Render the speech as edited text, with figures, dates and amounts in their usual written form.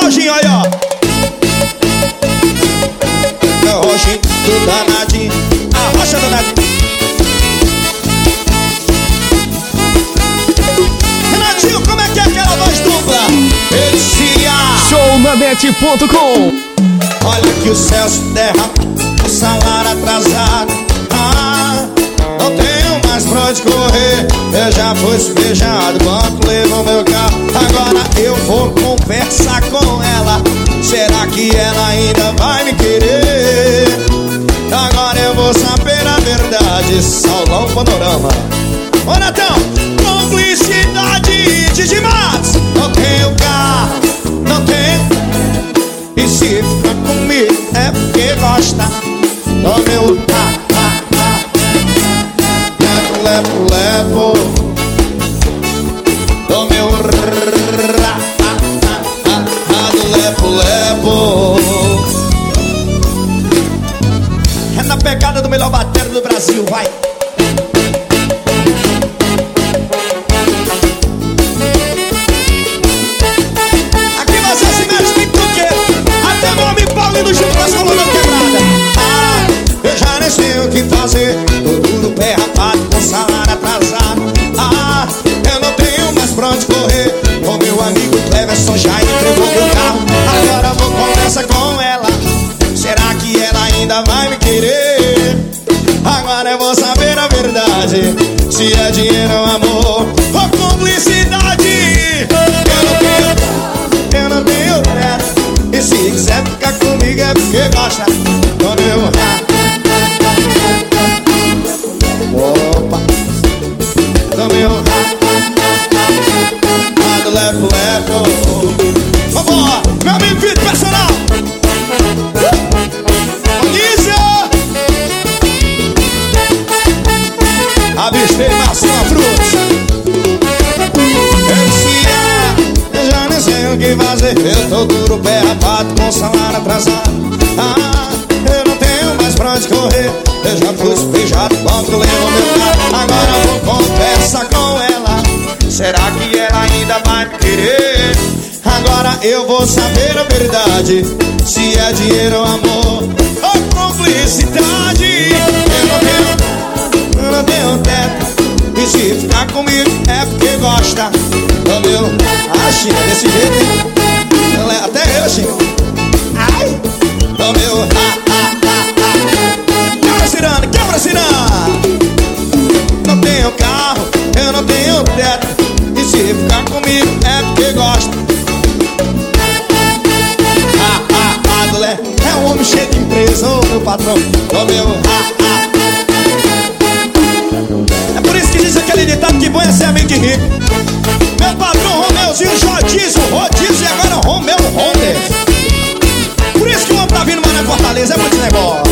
Roginho aí, ó. É o Roginho do danadinho. A rocha danadinho. Renatinho, como é que é aquela voz dupla? Shownanet.com. Olha que o céu se derrama, o salário atrasado. Não tenho mais pra onde correr. Eu já fui despejado quando levou meu carro. Agora eu vou conversar com ela. Será que ela ainda vai me querer? Agora eu vou saber a verdade. Saulão Panorama. Ô Natão, cumplicidade de Matos. Não tenho carro, não tenho. E se ficar comigo é porque gosta do meu levo do meu levo. É na pegada do melhor batero do Brasil, vai. Aqui você se mexe tem tudo. Até meu amigo Paulinho junto com as colunas quebradas. Eu já nem sei o que fazer. Tô duro, pé rapado, com salário atrasado. Eu não tenho mais pra onde correr. O meu amigo Cleverson já entregou meu carro. Agora vou conversar com ela. Será que ela ainda vai me querer? Agora eu vou saber a verdade. Se é dinheiro ou amor ou cumplicidade. Eu não tenho teto. E se quiser ficar comigo é porque gosta do meu opa, do meu do levo. Vambora, meu amigo Vitor Personal. Anísia. Avistei Marcela Frutos. Eu já nem sei o que fazer. Eu tô duro, pé rapado, com salário atrasado. Eu não tenho mais pra onde correr. Eu já fui despejado quando levo meu carro. Agora eu vou conversar com ela. Será que ela ainda vai me querer? Agora eu vou saber a verdade. Se é dinheiro ou amor ou cumplicidade. Eu não tenho teto. E se ficar comigo é porque gosta do meu. Chico, desse jeito, hein? Até eu, Chico. Ai, do meu. Quebra ciranda, quebra ciranda. Não tenho carro, eu não tenho teto. E se ficar comigo é porque gosta. É um homem cheio de empresa, ô meu patrão. Ô meu. É por isso que diz aquele ditado que bom é ser amigo de rico. Meu patrão Romeuzinho, Jodísio, Rodízio e agora Romeu Rondes. Por isso que o homem tá vindo mais na Fortaleza, é muito negócio.